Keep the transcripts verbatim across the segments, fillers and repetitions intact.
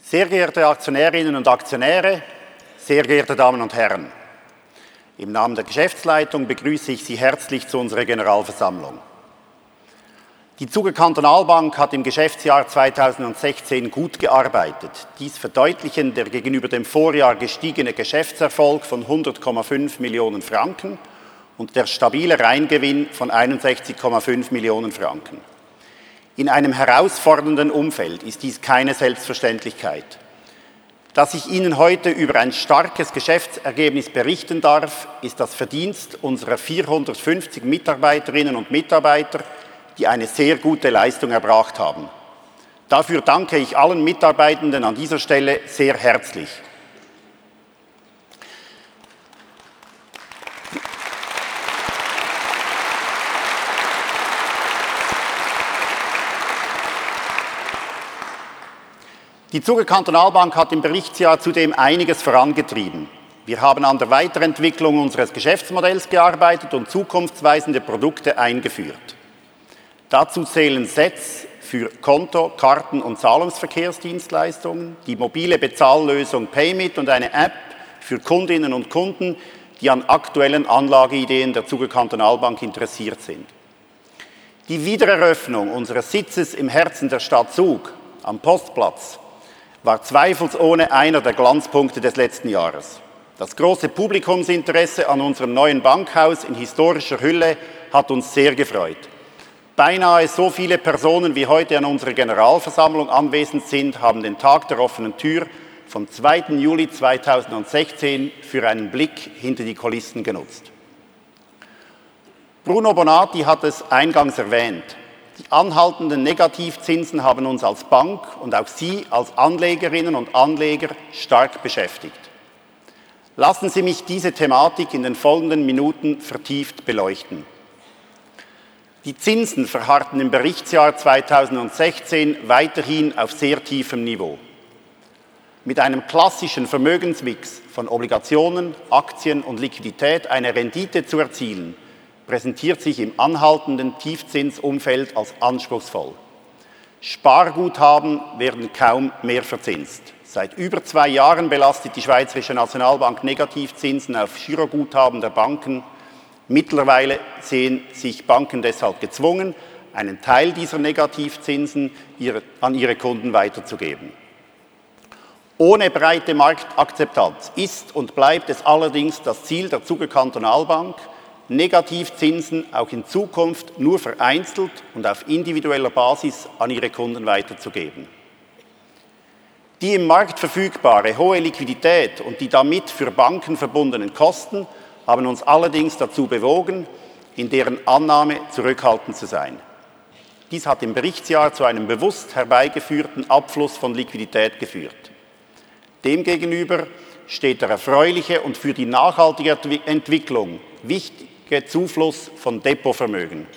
Sehr geehrte Aktionärinnen und Aktionäre, sehr geehrte Damen und Herren, im Namen der Geschäftsleitung begrüße ich Sie herzlich zu unserer Generalversammlung. Die Zuger Kantonalbank hat im Geschäftsjahr zweitausendsechzehn gut gearbeitet. Dies verdeutlichen der gegenüber dem Vorjahr gestiegene Geschäftserfolg von hundert Komma fünf Millionen Franken und der stabile Reingewinn von einundsechzig Komma fünf Millionen Franken. In einem herausfordernden Umfeld ist dies keine Selbstverständlichkeit. Dass ich Ihnen heute über ein starkes Geschäftsergebnis berichten darf, ist das Verdienst unserer vierhundertfünfzig Mitarbeiterinnen und Mitarbeiter, die eine sehr gute Leistung erbracht haben. Dafür danke ich allen Mitarbeitenden an dieser Stelle sehr herzlich. Die Zuger Kantonalbank hat im Berichtsjahr zudem einiges vorangetrieben. Wir haben an der Weiterentwicklung unseres Geschäftsmodells gearbeitet und zukunftsweisende Produkte eingeführt. Dazu zählen S E Ts für Konto-, Karten- und Zahlungsverkehrsdienstleistungen, die mobile Bezahllösung Paymit und eine App für Kundinnen und Kunden, die an aktuellen Anlageideen der Zuger Kantonalbank interessiert sind. Die Wiedereröffnung unseres Sitzes im Herzen der Stadt Zug am Postplatz war zweifelsohne einer der Glanzpunkte des letzten Jahres. Das große Publikumsinteresse an unserem neuen Bankhaus in historischer Hülle hat uns sehr gefreut. Beinahe so viele Personen wie heute an unserer Generalversammlung anwesend sind, haben den Tag der offenen Tür vom zweiten Juli zweitausendsechzehn für einen Blick hinter die Kulissen genutzt. Bruno Bonatti hat es eingangs erwähnt. Die anhaltenden Negativzinsen haben uns als Bank und auch Sie als Anlegerinnen und Anleger stark beschäftigt. Lassen Sie mich diese Thematik in den folgenden Minuten vertieft beleuchten. Die Zinsen verharrten im Berichtsjahr zweitausendsechzehn weiterhin auf sehr tiefem Niveau. Mit einem klassischen Vermögensmix von Obligationen, Aktien und Liquidität eine Rendite zu erzielen, präsentiert sich im anhaltenden Tiefzinsumfeld als anspruchsvoll. Sparguthaben werden kaum mehr verzinst. Seit über zwei Jahren belastet die Schweizerische Nationalbank Negativzinsen auf Giroguthaben der Banken. Mittlerweile sehen sich Banken deshalb gezwungen, einen Teil dieser Negativzinsen an ihre Kunden weiterzugeben. Ohne breite Marktakzeptanz ist und bleibt es allerdings das Ziel der Zuger Kantonalbank, Negativzinsen auch in Zukunft nur vereinzelt und auf individueller Basis an ihre Kunden weiterzugeben. Die im Markt verfügbare hohe Liquidität und die damit für Banken verbundenen Kosten haben uns allerdings dazu bewogen, in deren Annahme zurückhaltend zu sein. Dies hat im Berichtsjahr zu einem bewusst herbeigeführten Abfluss von Liquidität geführt. Demgegenüber steht der erfreuliche und für die nachhaltige Entwicklung wichtige Zufluss von Depotvermögen.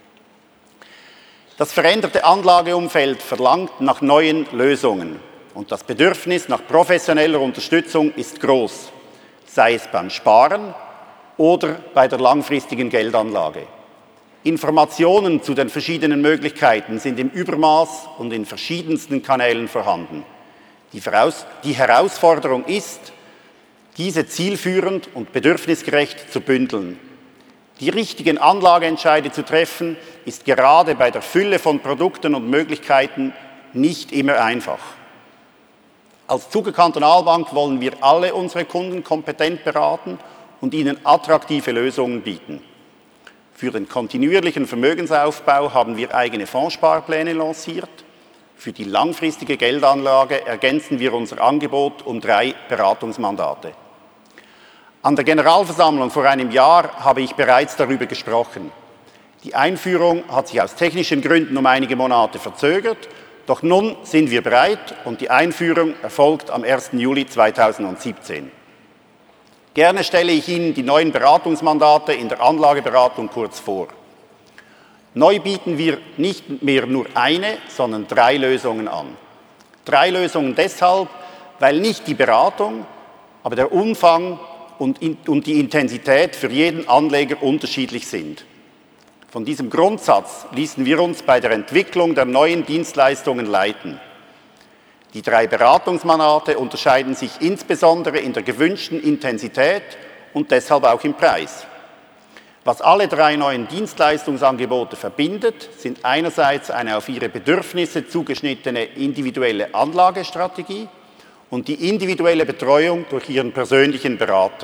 Das veränderte Anlageumfeld verlangt nach neuen Lösungen und das Bedürfnis nach professioneller Unterstützung ist groß, sei es beim Sparen oder bei der langfristigen Geldanlage. Informationen zu den verschiedenen Möglichkeiten sind im Übermaß und in verschiedensten Kanälen vorhanden. Die, Voraus- die Herausforderung ist, diese zielführend und bedürfnisgerecht zu bündeln. Die richtigen Anlageentscheide zu treffen, ist gerade bei der Fülle von Produkten und Möglichkeiten nicht immer einfach. Als Zuger Kantonalbank wollen wir alle unsere Kunden kompetent beraten und ihnen attraktive Lösungen bieten. Für den kontinuierlichen Vermögensaufbau haben wir eigene Fondssparpläne lanciert. Für die langfristige Geldanlage ergänzen wir unser Angebot um drei Beratungsmandate. An der Generalversammlung vor einem Jahr habe ich bereits darüber gesprochen. Die Einführung hat sich aus technischen Gründen um einige Monate verzögert, doch nun sind wir bereit und die Einführung erfolgt am ersten Juli zweitausendsiebzehn. Gerne stelle ich Ihnen die neuen Beratungsmandate in der Anlageberatung kurz vor. Neu bieten wir nicht mehr nur eine, sondern drei Lösungen an. Drei Lösungen deshalb, weil nicht die Beratung, aber der Umfang und die Intensität für jeden Anleger unterschiedlich sind. Von diesem Grundsatz ließen wir uns bei der Entwicklung der neuen Dienstleistungen leiten. Die drei Beratungsmandate unterscheiden sich insbesondere in der gewünschten Intensität und deshalb auch im Preis. Was alle drei neuen Dienstleistungsangebote verbindet, sind einerseits eine auf ihre Bedürfnisse zugeschnittene individuelle Anlagestrategie und die individuelle Betreuung durch ihren persönlichen Berater.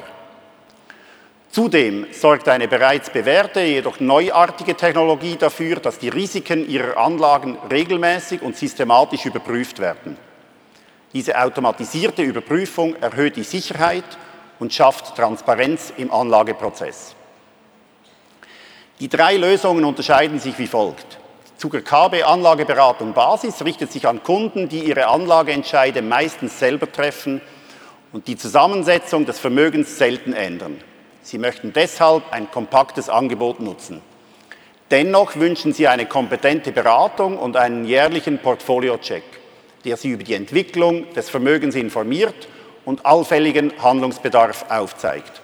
Zudem sorgt eine bereits bewährte, jedoch neuartige Technologie dafür, dass die Risiken ihrer Anlagen regelmäßig und systematisch überprüft werden. Diese automatisierte Überprüfung erhöht die Sicherheit und schafft Transparenz im Anlageprozess. Die drei Lösungen unterscheiden sich wie folgt. Die Zuger K B Anlageberatung Basis richtet sich an Kunden, die ihre Anlageentscheide meistens selber treffen und die Zusammensetzung des Vermögens selten ändern. Sie möchten deshalb ein kompaktes Angebot nutzen. Dennoch wünschen Sie eine kompetente Beratung und einen jährlichen Portfolio-Check, der Sie über die Entwicklung des Vermögens informiert und allfälligen Handlungsbedarf aufzeigt.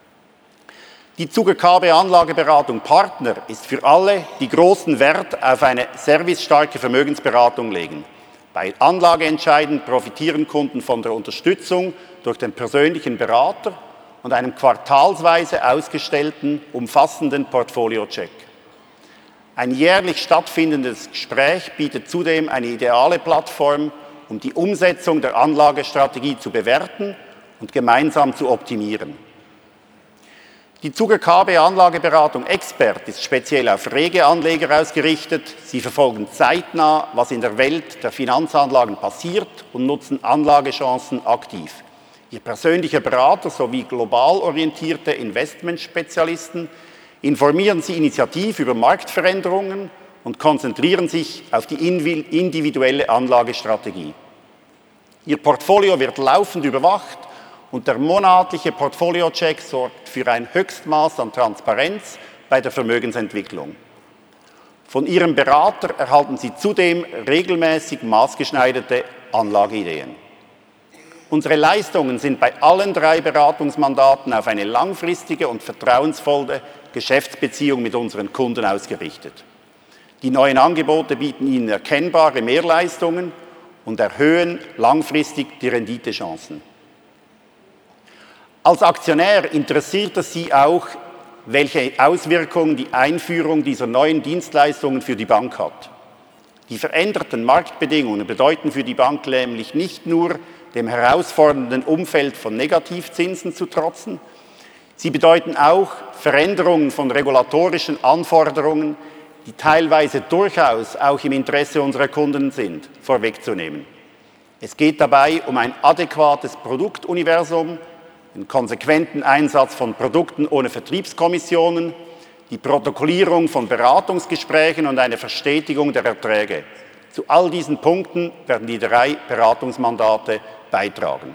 Die Zuger K B Anlageberatung Partner ist für alle, die großen Wert auf eine servicestarke Vermögensberatung legen. Bei Anlageentscheiden profitieren Kunden von der Unterstützung durch den persönlichen Berater und einem quartalsweise ausgestellten, umfassenden Portfolio-Check. Ein jährlich stattfindendes Gespräch bietet zudem eine ideale Plattform, um die Umsetzung der Anlagestrategie zu bewerten und gemeinsam zu optimieren. Die Zuger K B Anlageberatung Expert ist speziell auf rege Anleger ausgerichtet. Sie verfolgen zeitnah, was in der Welt der Finanzanlagen passiert und nutzen Anlagechancen aktiv. Ihr persönlicher Berater sowie global orientierte Investmentspezialisten informieren Sie initiativ über Marktveränderungen und konzentrieren sich auf die individuelle Anlagestrategie. Ihr Portfolio wird laufend überwacht und der monatliche Portfolio-Check sorgt für ein Höchstmaß an Transparenz bei der Vermögensentwicklung. Von Ihrem Berater erhalten Sie zudem regelmäßig maßgeschneiderte Anlageideen. Unsere Leistungen sind bei allen drei Beratungsmandaten auf eine langfristige und vertrauensvolle Geschäftsbeziehung mit unseren Kunden ausgerichtet. Die neuen Angebote bieten Ihnen erkennbare Mehrleistungen und erhöhen langfristig die Renditechancen. Als Aktionär interessiert es Sie auch, welche Auswirkungen die Einführung dieser neuen Dienstleistungen für die Bank hat. Die veränderten Marktbedingungen bedeuten für die Bank nämlich nicht nur, dem herausfordernden Umfeld von Negativzinsen zu trotzen. Sie bedeuten auch Veränderungen von regulatorischen Anforderungen, die teilweise durchaus auch im Interesse unserer Kunden sind, vorwegzunehmen. Es geht dabei um ein adäquates Produktuniversum, den konsequenten Einsatz von Produkten ohne Vertriebskommissionen, die Protokollierung von Beratungsgesprächen und eine Verstetigung der Erträge. Zu all diesen Punkten werden die drei Beratungsmandate beitragen.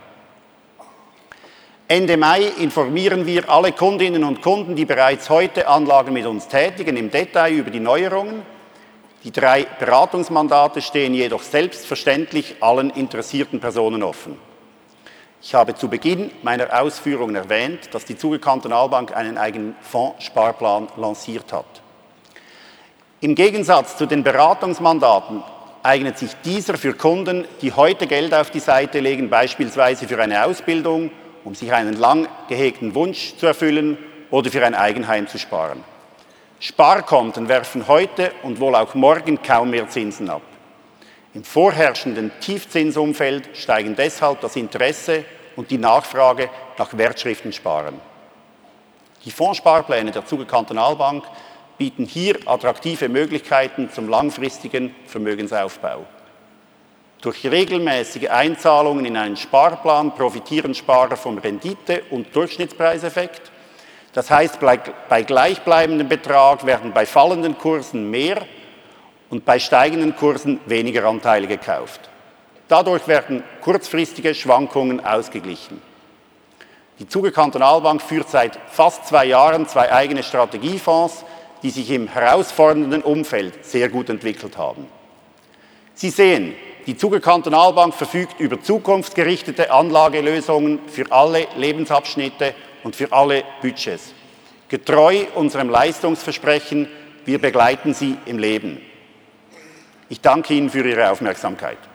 Ende Mai informieren wir alle Kundinnen und Kunden, die bereits heute Anlagen mit uns tätigen, im Detail über die Neuerungen. Die drei Beratungsmandate stehen jedoch selbstverständlich allen interessierten Personen offen. Ich habe zu Beginn meiner Ausführungen erwähnt, dass die Zuger Kantonalbank einen eigenen Fondssparplan lanciert hat. Im Gegensatz zu den Beratungsmandaten eignet sich dieser für Kunden, die heute Geld auf die Seite legen, beispielsweise für eine Ausbildung, um sich einen lang gehegten Wunsch zu erfüllen oder für ein Eigenheim zu sparen. Sparkonten werfen heute und wohl auch morgen kaum mehr Zinsen ab. Im vorherrschenden Tiefzinsumfeld steigen deshalb das Interesse und die Nachfrage nach Wertschriftensparen. Die Fondssparpläne der Zuger Kantonalbank bieten hier attraktive Möglichkeiten zum langfristigen Vermögensaufbau. Durch regelmäßige Einzahlungen in einen Sparplan profitieren Sparer vom Rendite- und Durchschnittspreiseffekt. Das heißt, bei gleichbleibendem Betrag werden bei fallenden Kursen mehr und bei steigenden Kursen weniger Anteile gekauft. Dadurch werden kurzfristige Schwankungen ausgeglichen. Die Zuger Kantonalbank führt seit fast zwei Jahren zwei eigene Strategiefonds, die sich im herausfordernden Umfeld sehr gut entwickelt haben. Sie sehen, die Zuger Kantonalbank verfügt über zukunftsgerichtete Anlagelösungen für alle Lebensabschnitte und für alle Budgets. Getreu unserem Leistungsversprechen, wir begleiten Sie im Leben. Ich danke Ihnen für Ihre Aufmerksamkeit.